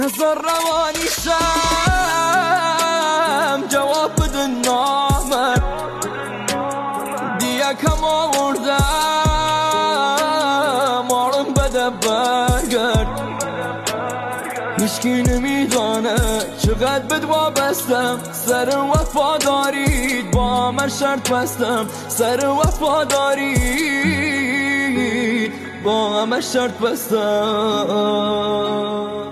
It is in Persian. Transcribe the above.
هزار روانی شم جواب بده نامر دیگه کم آوردم آرم بده برگرد هیچکی نمیدانه چقدر بد وابستم سر وفادارید با من شرط بستم سر وفادارید با من شرط بستم